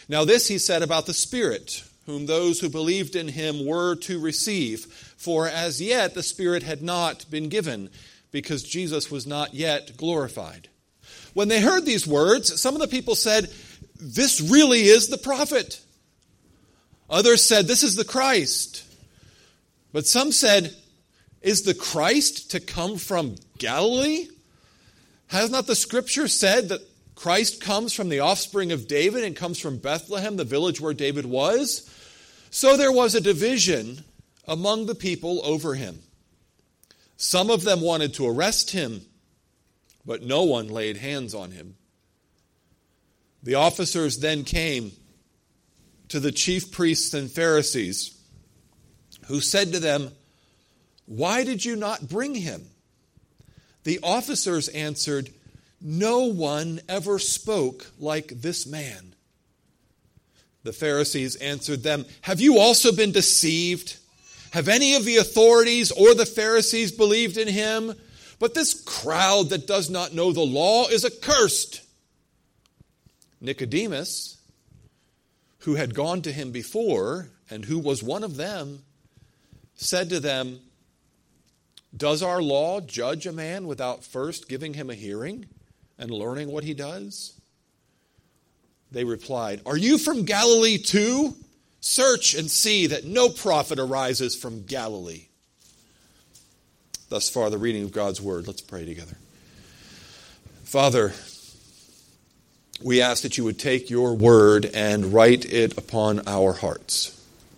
Now this he said about the Spirit, whom those who believed in him were to receive. For as yet the Spirit had not been given, because Jesus was not yet glorified. When they heard these words, some of the people said, "This really is the prophet." Others said, "This is the Christ." But some said, "Is the Christ to come from Galilee? Has not the Scripture said that Christ comes from the offspring of David and comes from Bethlehem, the village where David was?" So there was a division among the people over him. Some of them wanted to arrest him, but no one laid hands on him. The officers then came to the chief priests and Pharisees, who said to them, "Why did you not bring him?" The officers answered, "No one ever spoke like this man." The Pharisees answered them, "Have you also been deceived? Have any of the authorities or the Pharisees believed in him? But this crowd that does not know the law is accursed." Nicodemus, who had gone to him before, and who was one of them, said to them, "Does our law judge a man without first giving him a hearing and learning what he does?" They replied, "Are you from Galilee too? Search and see that no prophet arises from Galilee." Thus far, the reading of God's word. Let's pray together. Father, we ask that you would take your word and write it upon our hearts.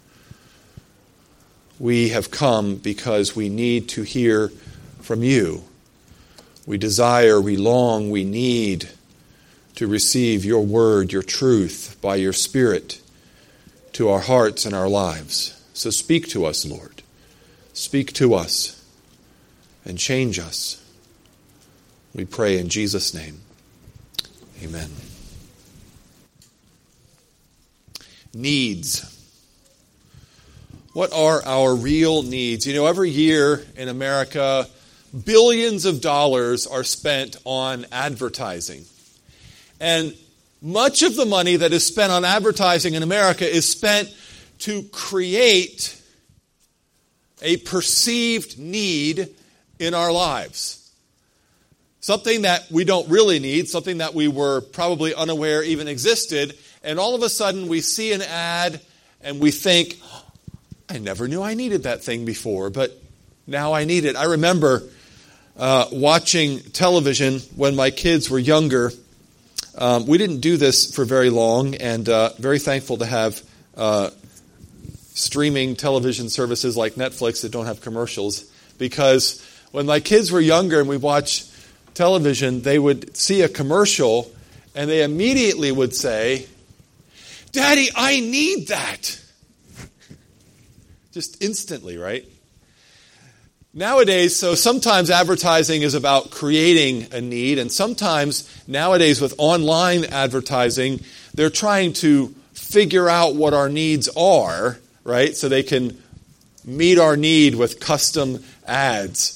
We have come because we need to hear from you. We desire, we long, we need to receive your word, your truth, by your Spirit to our hearts and our lives. So speak to us, Lord. Speak to us and change us. We pray in Jesus' name. Amen. Needs. What are our real needs? You know, every year in America, billions of dollars are spent on advertising. And much of the money that is spent on advertising in America is spent to create a perceived need in our lives. Something that we don't really need, something that we were probably unaware even existed, and all of a sudden we see an ad and we think, I never knew I needed that thing before, but now I need it. I remember watching television when my kids were younger. We didn't do this for very long, and very thankful to have streaming television services like Netflix that don't have commercials, because when my kids were younger and we watched television, they would see a commercial and they immediately would say, "Daddy, I need that." Just instantly, right? Nowadays, so sometimes advertising is about creating a need, and sometimes nowadays with online advertising, they're trying to figure out what our needs are, right? So they can meet our need with custom ads.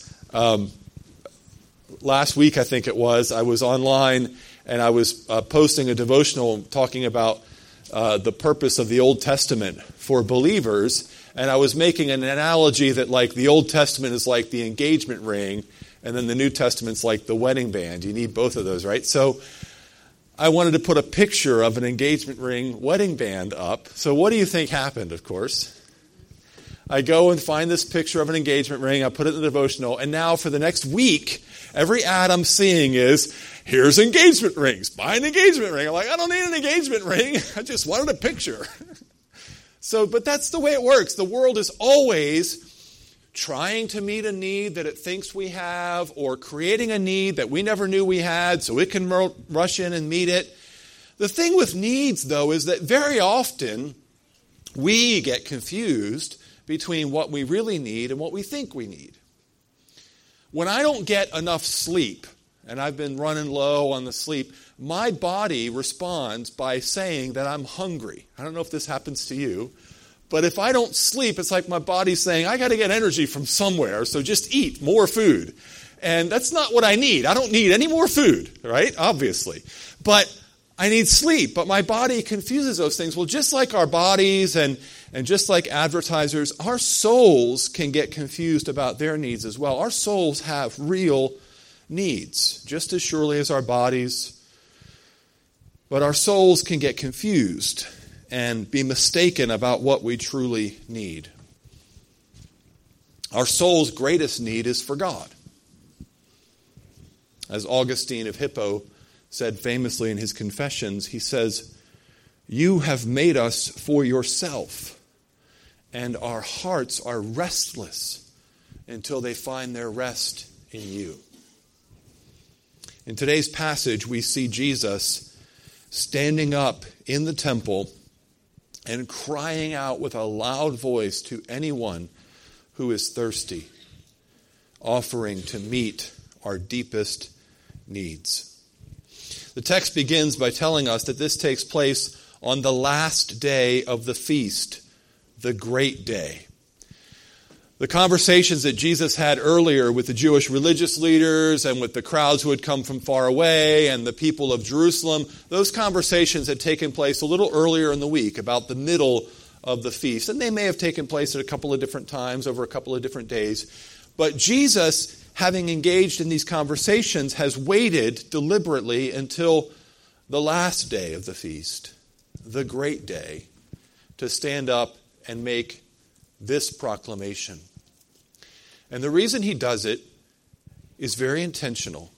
Last week, I think it was, I was online and I was posting a devotional talking about the purpose of the Old Testament for believers. And I was making an analogy that, like, the Old Testament is like the engagement ring, and then the New Testament's like the wedding band. You need both of those, right? So I wanted to put a picture of an engagement ring wedding band up. So what do you think happened, of course? I go and find this picture of an engagement ring. I put it in the devotional. And now for the next week, every ad I'm seeing is, here's engagement rings. Buy an engagement ring. I'm like, I don't need an engagement ring. I just wanted a picture. But that's the way it works. The world is always trying to meet a need that it thinks we have, or creating a need that we never knew we had so it can rush in and meet it. The thing with needs, though, is that very often we get confused between what we really need and what we think we need. When I don't get enough sleep, and I've been running low on the sleep, my body responds by saying that I'm hungry. I don't know if this happens to you, but if I don't sleep, it's like my body's saying, I got to get energy from somewhere, so just eat more food. And that's not what I need. I don't need any more food, right? Obviously. But I need sleep, but my body confuses those things. Well, just like our bodies and just like advertisers, our souls can get confused about their needs as well. Our souls have real needs, just as surely as our bodies. But our souls can get confused and be mistaken about what we truly need. Our soul's greatest need is for God. As Augustine of Hippo said famously in his Confessions, he says, "You have made us for yourself, and our hearts are restless until they find their rest in you." In today's passage, we see Jesus standing up in the temple and crying out with a loud voice to anyone who is thirsty, offering to meet our deepest needs. The text begins by telling us that this takes place on the last day of the feast, the great day. The conversations that Jesus had earlier with the Jewish religious leaders and with the crowds who had come from far away and the people of Jerusalem, those conversations had taken place a little earlier in the week, about the middle of the feast. And they may have taken place at a couple of different times over a couple of different days. But Jesus, having engaged in these conversations, has waited deliberately until the last day of the feast, the great day, to stand up and make this proclamation. And the reason he does it is very intentional.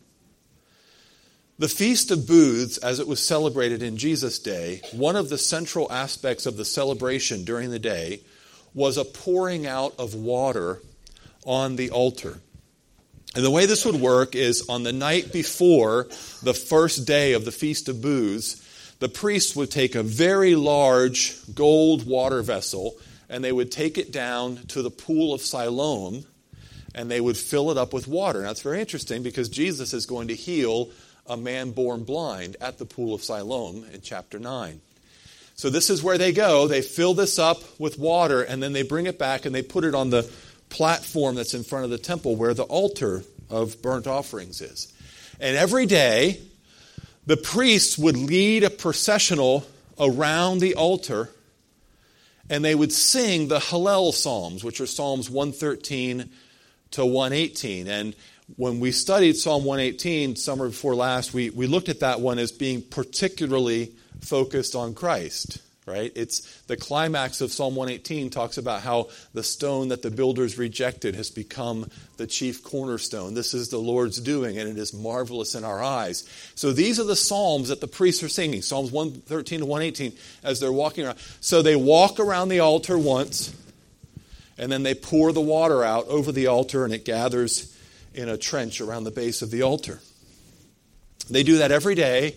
The Feast of Booths, as it was celebrated in Jesus' day, one of the central aspects of the celebration during the day was a pouring out of water on the altar. And the way this would work is on the night before the first day of the Feast of Booths, the priests would take a very large gold water vessel and they would take it down to the pool of Siloam and they would fill it up with water. Now it's very interesting because Jesus is going to heal a man born blind at the pool of Siloam in chapter 9. So this is where they go. They fill this up with water and then they bring it back and they put it on the platform that's in front of the temple where the altar of burnt offerings is. And every day, the priests would lead a processional around the altar and they would sing the Hallel Psalms, which are Psalms 113 to 118. And when we studied Psalm 118 summer before last, we looked at that one as being particularly focused on Christ. Right? It's the climax of Psalm 118 talks about how the stone that the builders rejected has become the chief cornerstone. This is the Lord's doing, and it is marvelous in our eyes. So these are the psalms that the priests are singing, Psalms 113 to 118, as they're walking around. So they walk around the altar once, and then they pour the water out over the altar, and it gathers in a trench around the base of the altar. They do that every day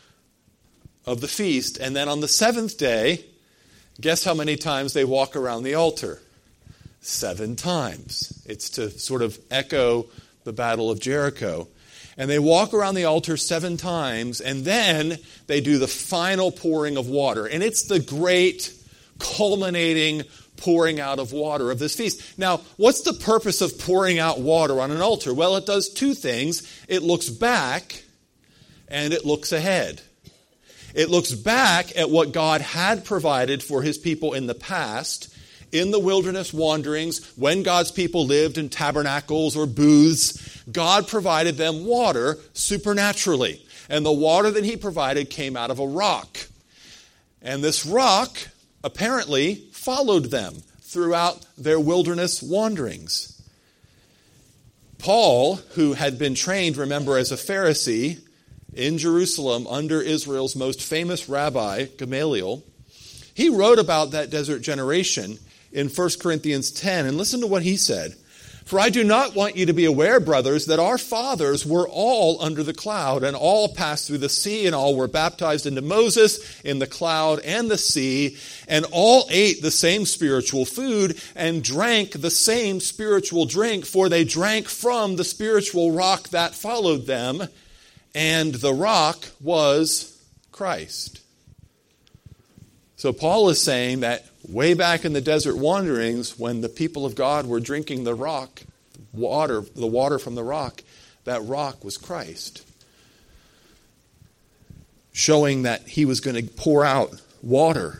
of the feast, and then on the seventh day, guess how many times they walk around the altar? 7 times. It's to sort of echo the Battle of Jericho. And they walk around the altar 7 times, and then they do the final pouring of water. And it's the great culminating pouring out of water of this feast. Now, what's the purpose of pouring out water on an altar? Well, it does 2 things. It looks back, and it looks ahead. It looks back at what God had provided for his people in the past, in the wilderness wanderings, when God's people lived in tabernacles or booths. God provided them water supernaturally. And the water that he provided came out of a rock. And this rock apparently followed them throughout their wilderness wanderings. Paul, who had been trained, remember, as a Pharisee, in Jerusalem under Israel's most famous rabbi, Gamaliel, he wrote about that desert generation in 1 Corinthians 10. And listen to what he said. "For I do not want you to be aware, brothers, that our fathers were all under the cloud, and all passed through the sea, and all were baptized into Moses in the cloud and the sea, and all ate the same spiritual food, and drank the same spiritual drink, for they drank from the spiritual rock that followed them, and the rock was Christ." So Paul is saying that way back in the desert wanderings, when the people of God were drinking the rock, the water from the rock, that rock was Christ. showing that he was going to pour out water.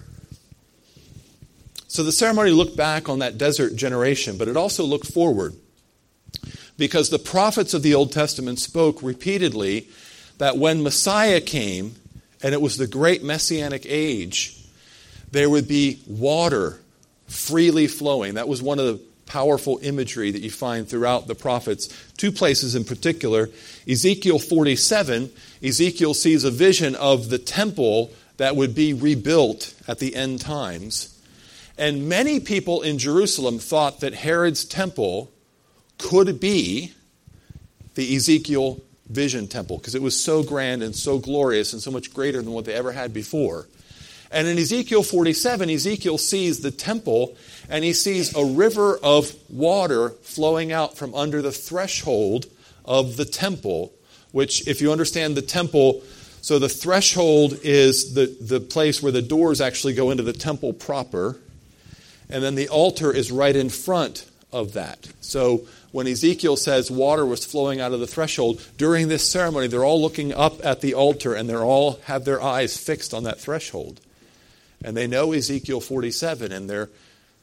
So the ceremony looked back on that desert generation, but it also looked forward, because the prophets of the Old Testament spoke repeatedly that when Messiah came, and it was the great Messianic age, there would be water freely flowing. That was one of the powerful imagery that you find throughout the prophets. Two places in particular. Ezekiel 47, Ezekiel sees a vision of the temple that would be rebuilt at the end times. And many people in Jerusalem thought that Herod's temple could be the Ezekiel vision temple, because it was so grand and so glorious and so much greater than what they ever had before. And in Ezekiel 47, Ezekiel sees the temple, and he sees a river of water flowing out from under the threshold of the temple, which, if you understand the temple, so the threshold is the place where the doors actually go into the temple proper, and then the altar is right in front of that. So when Ezekiel says water was flowing out of the threshold, during this ceremony, they're all looking up at the altar, and they're all have their eyes fixed on that threshold. And they know Ezekiel 47, and they're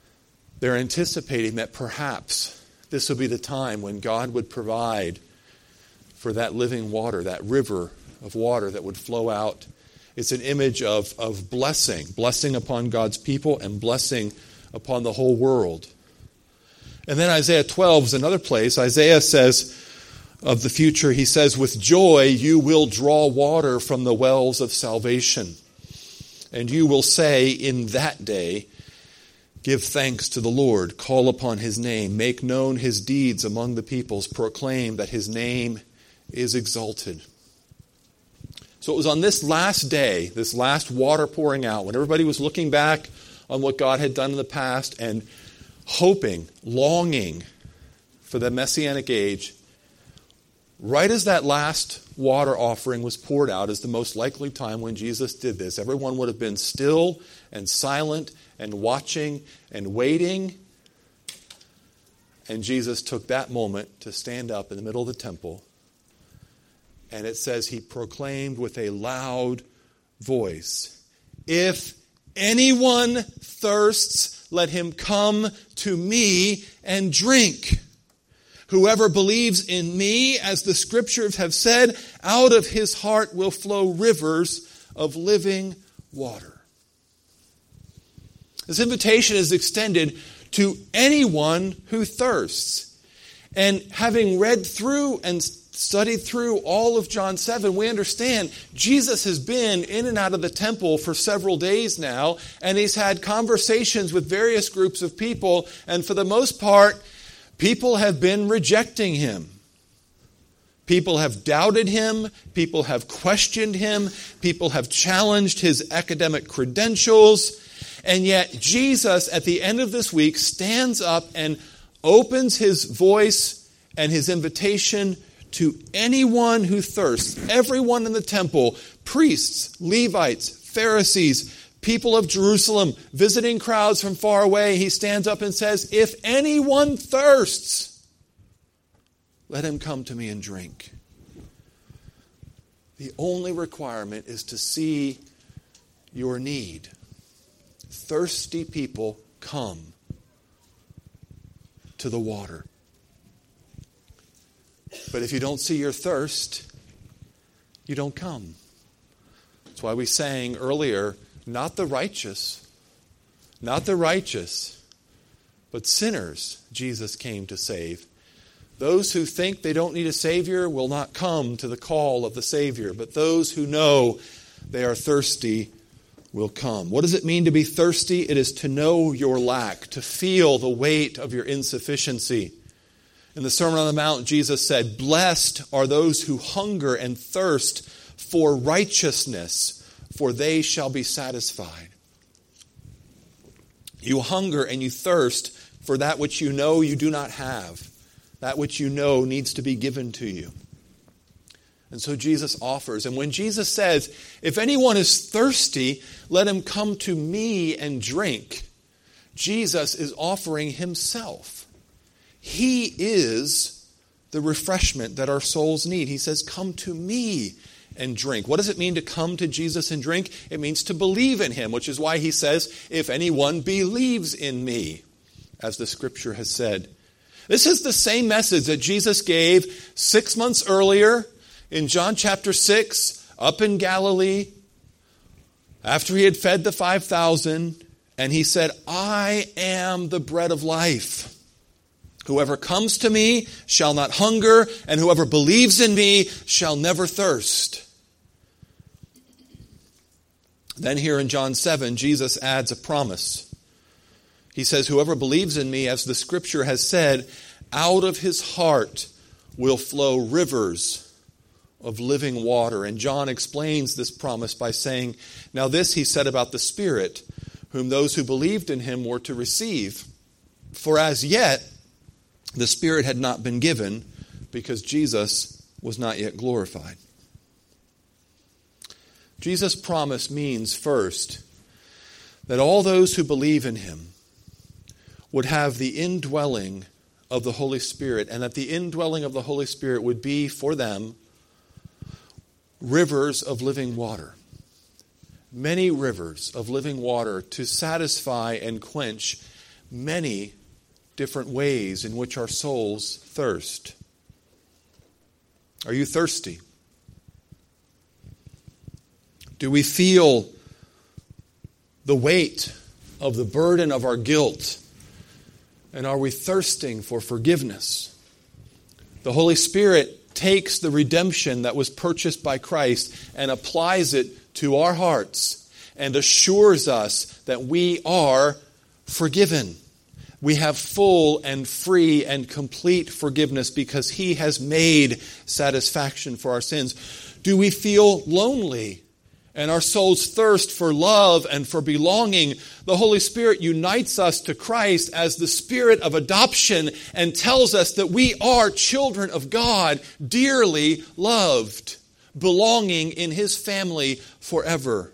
anticipating that perhaps this would be the time when God would provide for that living water, that river of water that would flow out. It's an image of blessing upon God's people and blessing upon the whole world. And then Isaiah 12 is another place. Isaiah says of the future, he says, "With joy you will draw water from the wells of salvation. And you will say in that day, give thanks to the Lord, call upon his name, make known his deeds among the peoples, proclaim that his name is exalted." So it was on this last day, this last water pouring out, when everybody was looking back on what God had done in the past and hoping, longing for the Messianic age, right as that last water offering was poured out is the most likely time when Jesus did this. Everyone would have been still and silent and watching and waiting. And Jesus took that moment to stand up in the middle of the temple. And it says he proclaimed with a loud voice, "If anyone thirsts, let him come to me and drink. Whoever believes in me, as the scriptures have said, out of his heart will flow rivers of living water." This invitation is extended to anyone who thirsts. And having read through and studied through all of John 7, we understand Jesus has been in and out of the temple for several days now, and he's had conversations with various groups of people, and for the most part, people have been rejecting him. People have doubted him. People have questioned him. People have challenged his academic credentials. And yet Jesus, at the end of this week, stands up and opens his voice and his invitation to anyone who thirsts. Everyone in the temple, priests, Levites, Pharisees, people of Jerusalem, visiting crowds from far away, he stands up and says, "If anyone thirsts, let him come to me and drink." The only requirement is to see your need. Thirsty people come to the water. But if you don't see your thirst, you don't come. That's why we sang earlier, not the righteous, but sinners Jesus came to save. Those who think they don't need a Savior will not come to the call of the Savior, but those who know they are thirsty will come. What does it mean to be thirsty? It is to know your lack, to feel the weight of your insufficiency. In the Sermon on the Mount, Jesus said, "Blessed are those who hunger and thirst for righteousness, for they shall be satisfied." You hunger and you thirst for that which you know you do not have, that which you know needs to be given to you. And so Jesus offers. And when Jesus says, "If anyone is thirsty, let him come to me and drink," Jesus is offering himself. He is the refreshment that our souls need. He says, "Come to me and drink. What does it mean to come to Jesus and drink? It means to believe in him, which is why he says, if anyone believes in me, as the scripture has said. This is the same message that Jesus gave 6 months earlier in John chapter 6, up in Galilee, after he had fed the 5,000, and he said, I am the bread of life. Whoever comes to me shall not hunger, and whoever believes in me shall never thirst. Then here in John 7, Jesus adds a promise. He says, whoever believes in me, as the scripture has said, out of his heart will flow rivers of living water. And John explains this promise by saying, now this he said about the Spirit, whom those who believed in him were to receive. For as yet the Spirit had not been given, because Jesus was not yet glorified. Jesus' promise means, first, that all those who believe in him would have the indwelling of the Holy Spirit, and that the indwelling of the Holy Spirit would be for them rivers of living water. Many rivers of living water to satisfy and quench many different ways in which our souls thirst. Are you thirsty? Do we feel the weight of the burden of our guilt? And are we thirsting for forgiveness? The Holy Spirit takes the redemption that was purchased by Christ and applies it to our hearts and assures us that we are forgiven. We have full and free and complete forgiveness because he has made satisfaction for our sins. Do we feel lonely and our souls thirst for love and for belonging? The Holy Spirit unites us to Christ as the Spirit of adoption and tells us that we are children of God, dearly loved, belonging in his family forever.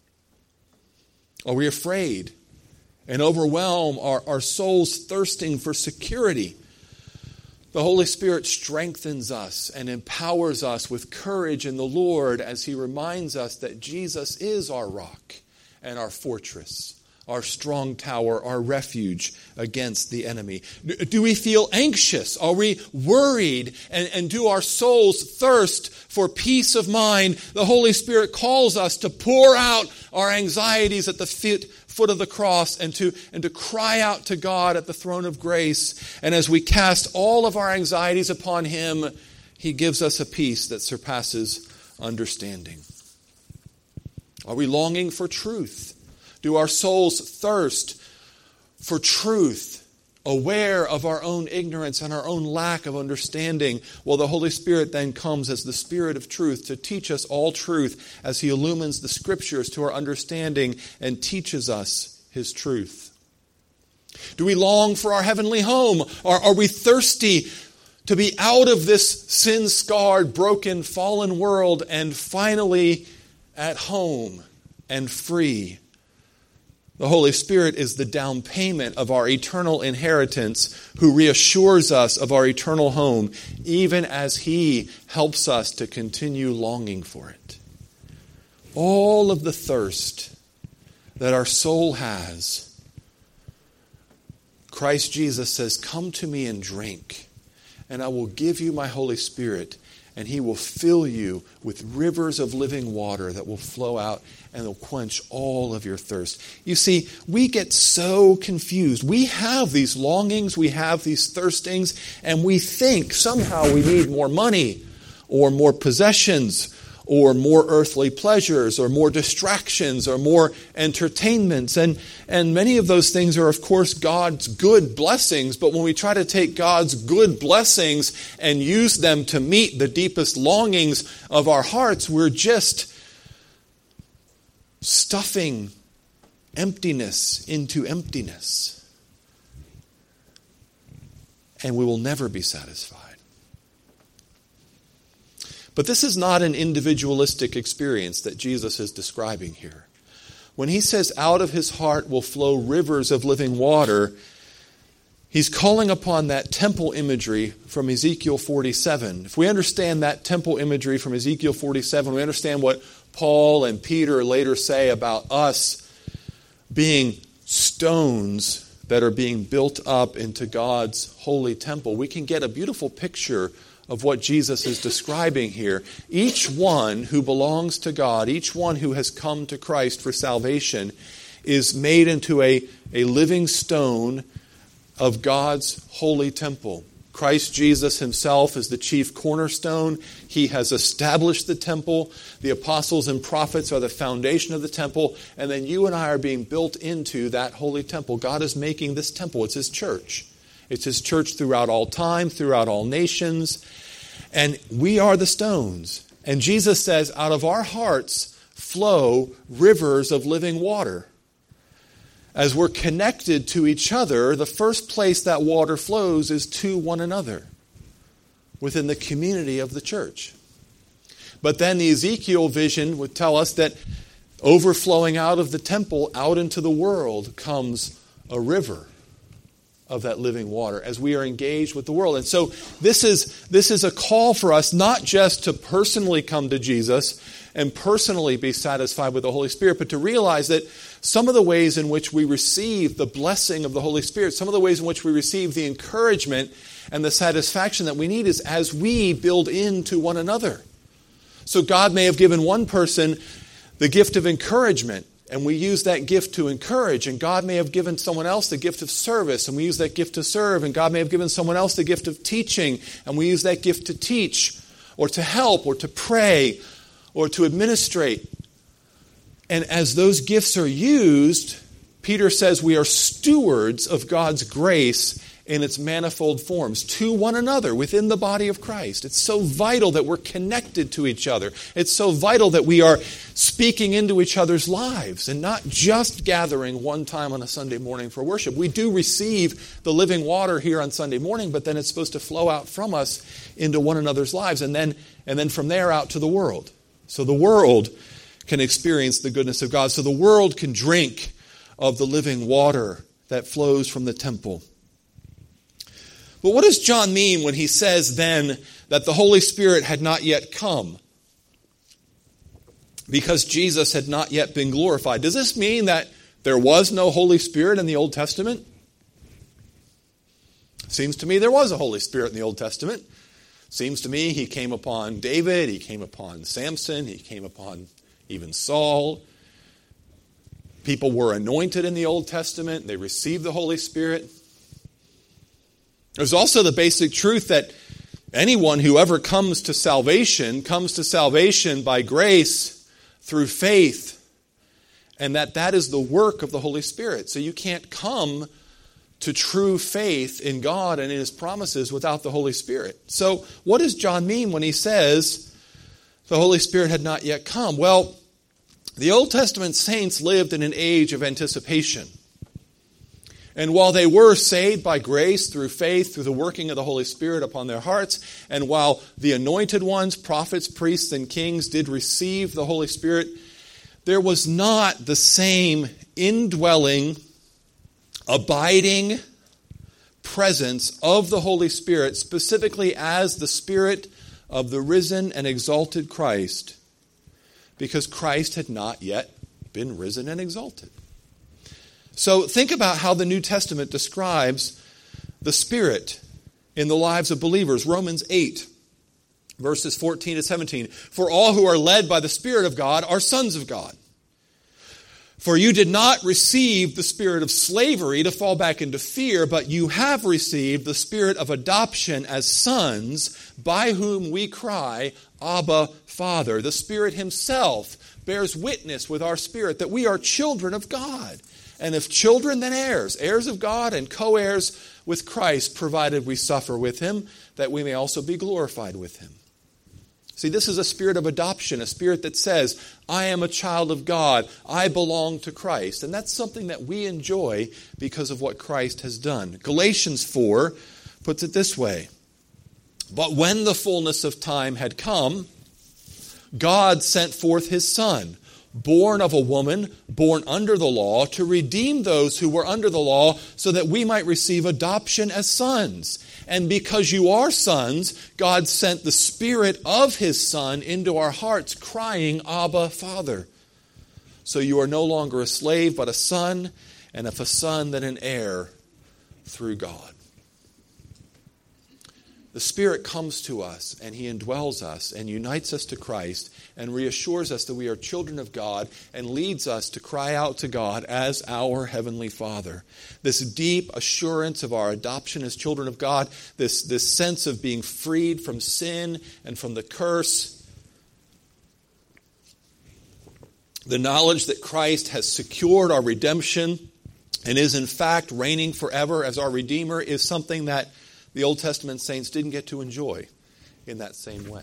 Are we afraid and overwhelm our souls thirsting for security? The Holy Spirit strengthens us and empowers us with courage in the Lord as he reminds us that Jesus is our rock and our fortress, our strong tower, our refuge against the enemy. Do we feel anxious? Are we worried? And do our souls thirst for peace of mind? The Holy Spirit calls us to pour out our anxieties at the foot of the cross and to cry out to God at the throne of grace. And as we cast all of our anxieties upon him, he gives us a peace that surpasses understanding. Are we longing for truth? Do our souls thirst for truth, aware of our own ignorance and our own lack of understanding? Well, the Holy Spirit then comes as the Spirit of truth to teach us all truth as he illumines the Scriptures to our understanding and teaches us his truth. Do we long for our heavenly home? Are we thirsty to be out of this sin-scarred, broken, fallen world and finally at home and free? The Holy Spirit is the down payment of our eternal inheritance, who reassures us of our eternal home, even as he helps us to continue longing for it. All of the thirst that our soul has, Christ Jesus says, come to me and drink, and I will give you my Holy Spirit, and he will fill you with rivers of living water that will flow out and will quench all of your thirst. You see, we get so confused. We have these longings, we have these thirstings, and we think somehow we need more money or more possessions or more earthly pleasures or more distractions or more entertainments. And many of those things are, of course, God's good blessings. But when we try to take God's good blessings and use them to meet the deepest longings of our hearts, we're just stuffing emptiness into emptiness. And we will never be satisfied. But this is not an individualistic experience that Jesus is describing here. When he says out of his heart will flow rivers of living water, He's calling upon that temple imagery from Ezekiel 47. If we understand that temple imagery from Ezekiel 47, we understand what Paul and Peter later say about us being stones that are being built up into God's holy temple. We can get a beautiful picture of what Jesus is describing here. Each one who belongs to God, each one who has come to Christ for salvation, is made into a living stone of God's holy temple. Christ Jesus himself is the chief cornerstone. He has established the temple. The apostles and prophets are the foundation of the temple. And then you and I are being built into that holy temple. God is making this temple. It's his church. It's his church throughout all time, throughout all nations. And we are the stones. And Jesus says, out of our hearts flow rivers of living water. As we're connected to each other, the first place that water flows is to one another within the community of the church. But then the Ezekiel vision would tell us that overflowing out of the temple, out into the world, comes a river of that living water as we are engaged with the world. And so this is a call for us not just to personally come to Jesus and personally be satisfied with the Holy Spirit, but to realize that some of the ways in which we receive the blessing of the Holy Spirit, some of the ways in which we receive the encouragement and the satisfaction that we need is as we build into one another. So God may have given one person the gift of encouragement, and we use that gift to encourage. And God may have given someone else the gift of service, and we use that gift to serve. And God may have given someone else the gift of teaching, and we use that gift to teach, or to help, or to pray, or to administrate. And as those gifts are used, Peter says we are stewards of God's grace in its manifold forms to one another within the body of Christ. It's so vital that we're connected to each other. It's so vital that we are speaking into each other's lives and not just gathering one time on a Sunday morning for worship. We do receive the living water here on Sunday morning, but then it's supposed to flow out from us into one another's lives and then from there out to the world. So the world can experience the goodness of God. So the world can drink of the living water that flows from the temple. But what does John mean when he says then that the Holy Spirit had not yet come because Jesus had not yet been glorified? Does this mean that there was no Holy Spirit in the Old Testament? Seems to me there was a Holy Spirit in the Old Testament. Seems to me he came upon David, he came upon Samson, he came upon even Saul. People were anointed in the Old Testament. They received the Holy Spirit. There's also the basic truth that anyone who ever comes to salvation by grace through faith, and that is the work of the Holy Spirit. So you can't come to true faith in God and in his promises without the Holy Spirit. So what does John mean when he says the Holy Spirit had not yet come? Well, the Old Testament saints lived in an age of anticipation. And while they were saved by grace through faith, through the working of the Holy Spirit upon their hearts, and while the anointed ones, prophets, priests, and kings did receive the Holy Spirit, there was not the same indwelling, abiding presence of the Holy Spirit, specifically as the Spirit of the risen and exalted Christ, because Christ had not yet been risen and exalted. So think about how the New Testament describes the Spirit in the lives of believers. Romans 8, verses 14 to 17. For all who are led by the Spirit of God are sons of God. For you did not receive the spirit of slavery to fall back into fear, but you have received the spirit of adoption as sons, by whom we cry, Abba, Father. The Spirit himself bears witness with our spirit that we are children of God. And if children, then heirs, heirs of God and co-heirs with Christ, provided we suffer with him, that we may also be glorified with him. See, this is a spirit of adoption, a spirit that says, I am a child of God, I belong to Christ. And that's something that we enjoy because of what Christ has done. Galatians 4 puts it this way. But when the fullness of time had come, God sent forth his Son, born of a woman, born under the law, to redeem those who were under the law, so that we might receive adoption as sons. And because you are sons, God sent the Spirit of His Son into our hearts, crying, Abba, Father. So you are no longer a slave, but a son, and if a son, then an heir through God. The Spirit comes to us, and He indwells us, and unites us to Christ, and reassures us that we are children of God, and leads us to cry out to God as our Heavenly Father. This deep assurance of our adoption as children of God, this sense of being freed from sin and from the curse, the knowledge that Christ has secured our redemption and is in fact reigning forever as our Redeemer, is something that the Old Testament saints didn't get to enjoy in that same way.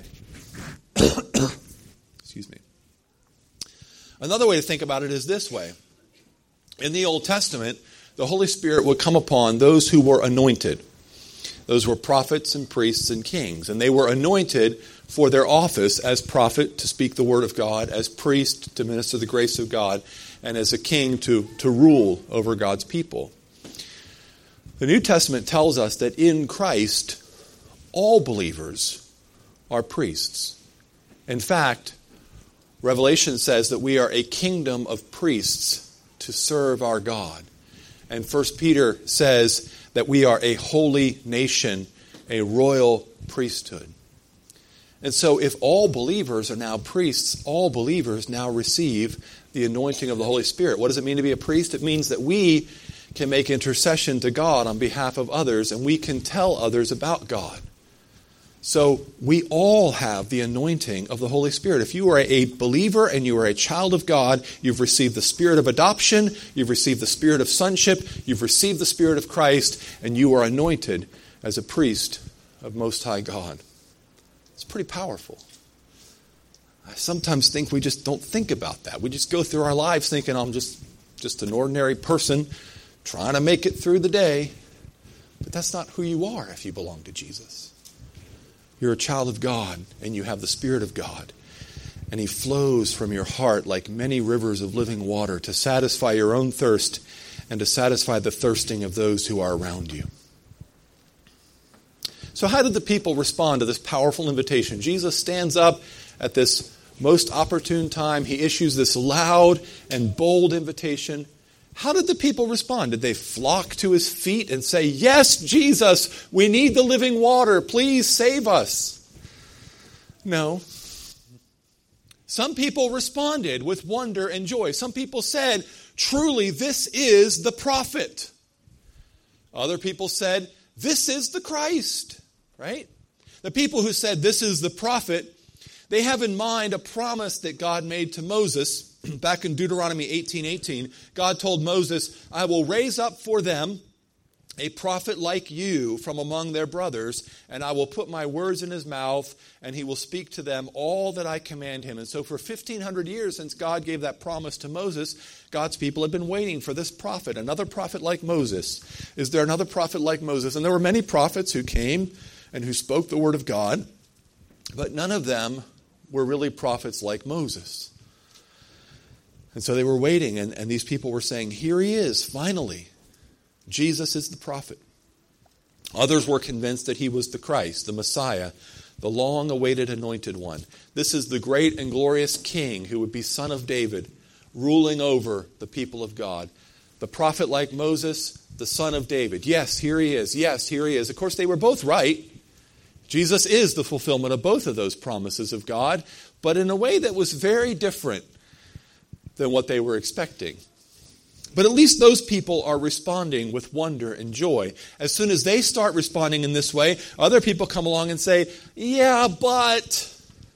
Excuse me. Another way to think about it is this way. In the Old Testament, the Holy Spirit would come upon those who were anointed. Those were prophets and priests and kings. And they were anointed for their office as prophet to speak the word of God, as priest to minister the grace of God, and as a king to rule over God's people. The New Testament tells us that in Christ, all believers are priests. In fact, Revelation says that we are a kingdom of priests to serve our God. And 1 Peter says that we are a holy nation, a royal priesthood. And so if all believers are now priests, all believers now receive the anointing of the Holy Spirit. What does it mean to be a priest? It means that we can make intercession to God on behalf of others, and we can tell others about God. So we all have the anointing of the Holy Spirit. If you are a believer and you are a child of God, you've received the Spirit of adoption, you've received the Spirit of sonship, you've received the Spirit of Christ, and you are anointed as a priest of Most High God. It's pretty powerful. I sometimes think we just don't think about that. We just go through our lives thinking, I'm just an ordinary person trying to make it through the day. But that's not who you are if you belong to Jesus. You're a child of God, and you have the Spirit of God. And He flows from your heart like many rivers of living water to satisfy your own thirst and to satisfy the thirsting of those who are around you. So how did the people respond to this powerful invitation? Jesus stands up at this most opportune time. He issues this loud and bold invitation. How did the people respond? Did they flock to His feet and say, "Yes, Jesus, we need the living water. Please save us"? No. Some people responded with wonder and joy. Some people said, "Truly, this is the prophet." Other people said, "This is the Christ." Right? The people who said, "This is the prophet," they have in mind a promise that God made to Moses. Back in Deuteronomy 18:18, God told Moses, "I will raise up for them a prophet like you from among their brothers, and I will put my words in his mouth, and he will speak to them all that I command him." And so for 1,500 years since God gave that promise to Moses, God's people had been waiting for this prophet, another prophet like Moses. Is there another prophet like Moses? And there were many prophets who came and who spoke the word of God, but none of them were really prophets like Moses. And so they were waiting, and these people were saying, "Here he is, finally. Jesus is the prophet." Others were convinced that he was the Christ, the Messiah, the long-awaited anointed one. This is the great and glorious King who would be son of David, ruling over the people of God. The prophet like Moses, the son of David. Yes, here he is. Yes, here he is. Of course, they were both right. Jesus is the fulfillment of both of those promises of God, but in a way that was very different than what they were expecting. But at least those people are responding with wonder and joy. As soon as they start responding in this way, other people come along and say, "Yeah, but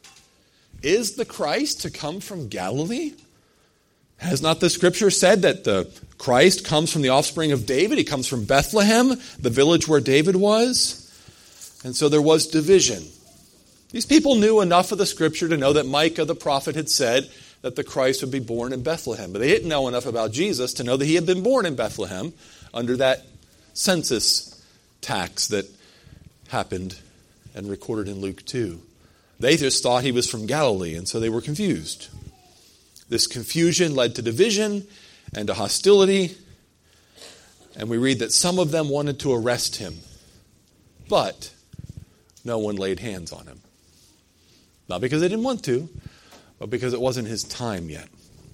is the Christ to come from Galilee? Has not the Scripture said that the Christ comes from the offspring of David? He comes from Bethlehem, the village where David was." And so there was division. These people knew enough of the Scripture to know that Micah the prophet had said that the Christ would be born in Bethlehem. But they didn't know enough about Jesus to know that he had been born in Bethlehem under that census tax that happened and recorded in Luke 2. They just thought he was from Galilee, and so they were confused. This confusion led to division and to hostility. And we read that some of them wanted to arrest him, but no one laid hands on him. Not because they didn't want to, but because it wasn't his time yet.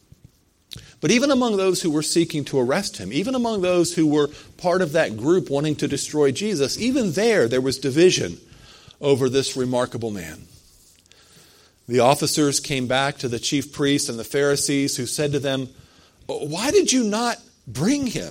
But even among those who were seeking to arrest him, even among those who were part of that group wanting to destroy Jesus, even there was division over this remarkable man. The officers came back to the chief priests and the Pharisees, who said to them, "Why did you not bring him?"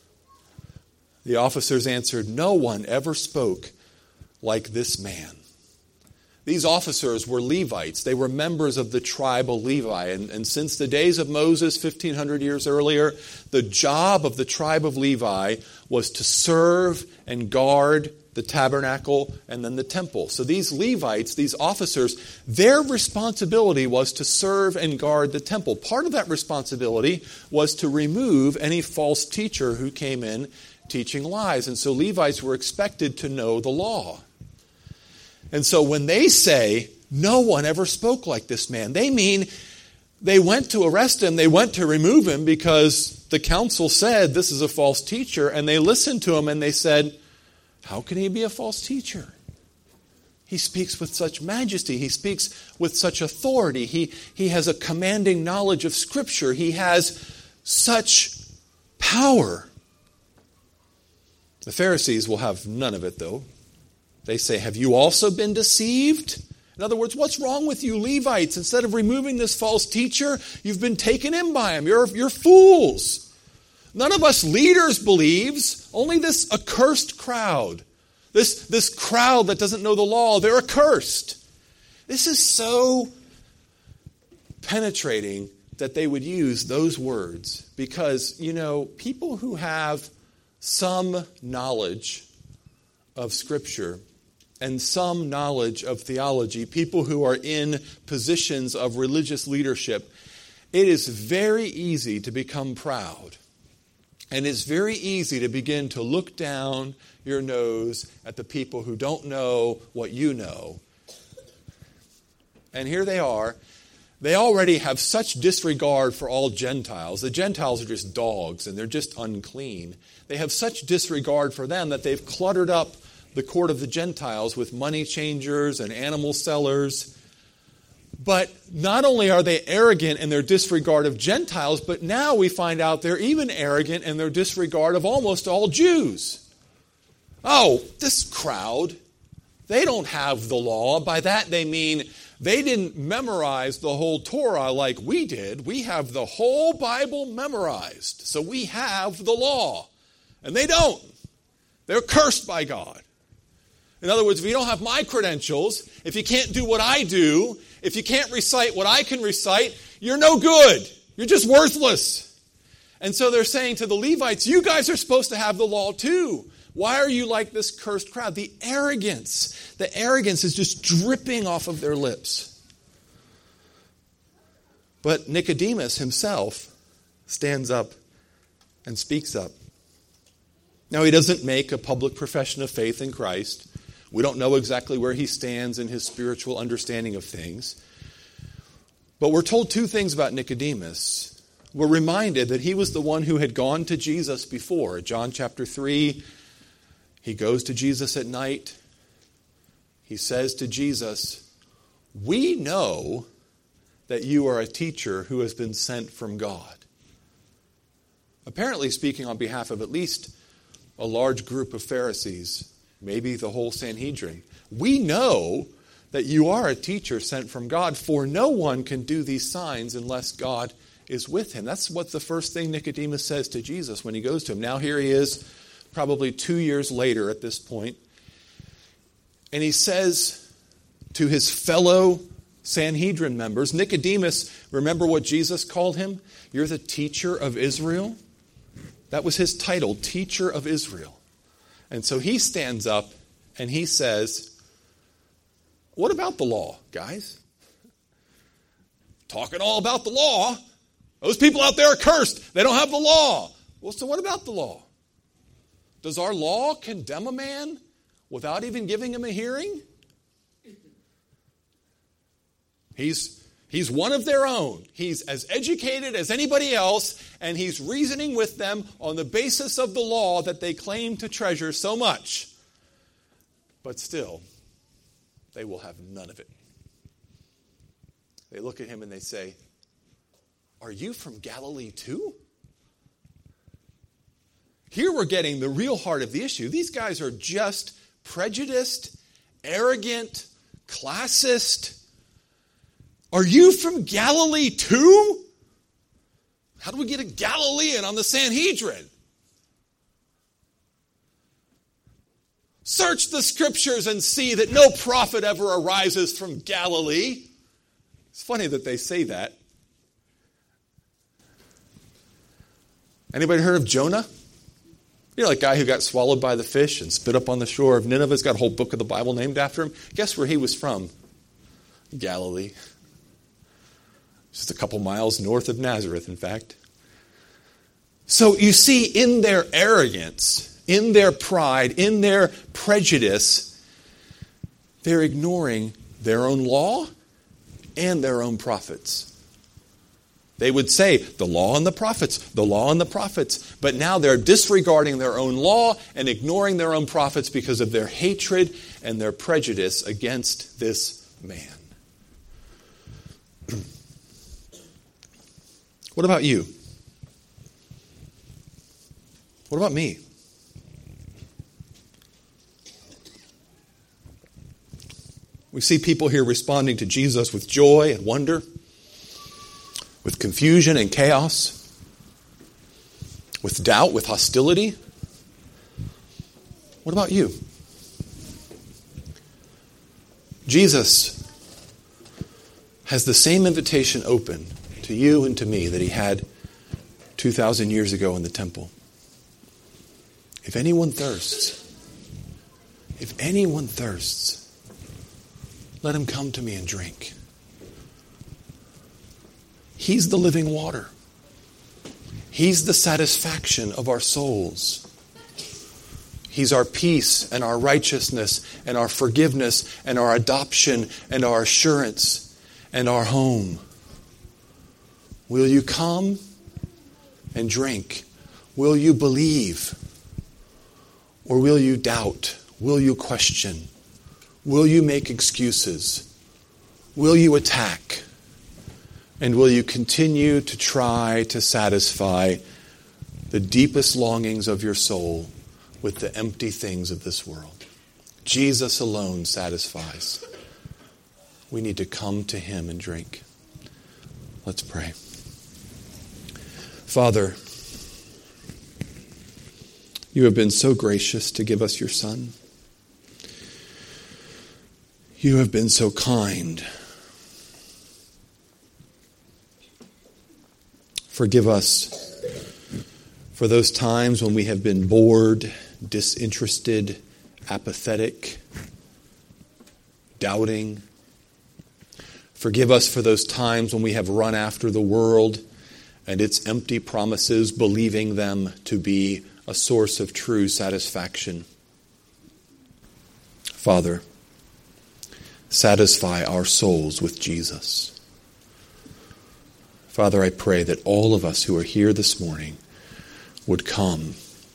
The officers answered, "No one ever spoke like this man." These officers were Levites. They were members of the tribe of Levi. And since the days of Moses, 1,500 years earlier, the job of the tribe of Levi was to serve and guard the tabernacle and then the temple. So these Levites, these officers, their responsibility was to serve and guard the temple. Part of that responsibility was to remove any false teacher who came in teaching lies. And so Levites were expected to know the law. And so when they say, "No one ever spoke like this man," they mean they went to arrest him, they went to remove him because the council said this is a false teacher, and they listened to him and they said, "How can he be a false teacher? He speaks with such majesty. He speaks with such authority. He has a commanding knowledge of Scripture. He has such power." The Pharisees will have none of it, though. They say, "Have you also been deceived?" In other words, what's wrong with you Levites? Instead of removing this false teacher, you've been taken in by him. You're fools. None of us leaders believes. Only this accursed crowd. This crowd that doesn't know the law, they're accursed. This is so penetrating that they would use those words because, people who have some knowledge of Scripture and some knowledge of theology, people who are in positions of religious leadership, it is very easy to become proud. And it's very easy to begin to look down your nose at the people who don't know what you know. And here they are. They already have such disregard for all Gentiles. The Gentiles are just dogs, and they're just unclean. They have such disregard for them that they've cluttered up the court of the Gentiles with money changers and animal sellers. But not only are they arrogant in their disregard of Gentiles, but now we find out they're even arrogant in their disregard of almost all Jews. Oh, this crowd, they don't have the law. By that they mean they didn't memorize the whole Torah like we did. We have the whole Bible memorized, so we have the law. And they don't. They're cursed by God. In other words, if you don't have my credentials, if you can't do what I do, if you can't recite what I can recite, you're no good. You're just worthless. And so they're saying to the Levites, you guys are supposed to have the law too. Why are you like this cursed crowd? The arrogance is just dripping off of their lips. But Nicodemus himself stands up and speaks up. Now, he doesn't make a public profession of faith in Christ. We don't know exactly where he stands in his spiritual understanding of things. But we're told two things about Nicodemus. We're reminded that he was the one who had gone to Jesus before. John chapter 3, he goes to Jesus at night. He says to Jesus, "We know that you are a teacher who has been sent from God." Apparently speaking on behalf of at least a large group of Pharisees, maybe the whole Sanhedrin. We know that you are a teacher sent from God, for no one can do these signs unless God is with him. That's what the first thing Nicodemus says to Jesus when he goes to him. Now here he is, probably 2 years later at this point, and he says to his fellow Sanhedrin members, Nicodemus, remember what Jesus called him? You're the teacher of Israel. That was his title, teacher of Israel. And so he stands up and he says, what about the law, guys? Talking all about the law. Those people out there are cursed. They don't have the law. Well, so what about the law? Does our law condemn a man without even giving him a hearing? He's He's one of their own. He's as educated as anybody else, and he's reasoning with them on the basis of the law that they claim to treasure so much. But still, they will have none of it. They look at him and they say, "Are you from Galilee too?" Here we're getting the real heart of the issue. These guys are just prejudiced, arrogant, classist. Are you from Galilee too? How do we get a Galilean on the Sanhedrin? Search the scriptures and see that no prophet ever arises from Galilee. It's funny that they say that. Anybody heard of Jonah? You know, that guy who got swallowed by the fish and spit up on the shore of Nineveh. He's got a whole book of the Bible named after him. Guess where he was from? Galilee. Just a couple miles north of Nazareth, in fact. So you see, in their arrogance, in their pride, in their prejudice, they're ignoring their own law and their own prophets. They would say, the law and the prophets, the law and the prophets. But now they're disregarding their own law and ignoring their own prophets because of their hatred and their prejudice against this man. What about you? What about me? We see people here responding to Jesus with joy and wonder, with confusion and chaos, with doubt, with hostility. What about you? Jesus has the same invitation open to you and to me that he had 2,000 years ago in the temple. If anyone thirsts, let him come to me and drink. He's the living water. He's the satisfaction of our souls. He's our peace and our righteousness and our forgiveness and our adoption and our assurance and our home. Will you come and drink? Will you believe? Or will you doubt? Will you question? Will you make excuses? Will you attack? And will you continue to try to satisfy the deepest longings of your soul with the empty things of this world? Jesus alone satisfies. We need to come to him and drink. Let's pray. Father, you have been so gracious to give us your Son. You have been so kind. Forgive us for those times when we have been bored, disinterested, apathetic, doubting. Forgive us for those times when we have run after the world and its empty promises, believing them to be a source of true satisfaction. Father, satisfy our souls with Jesus. Father, I pray that all of us who are here this morning would come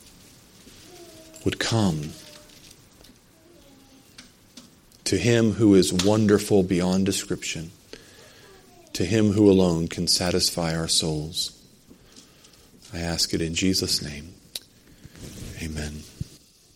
to him who is wonderful beyond description, to him who alone can satisfy our souls. I ask it in Jesus' name.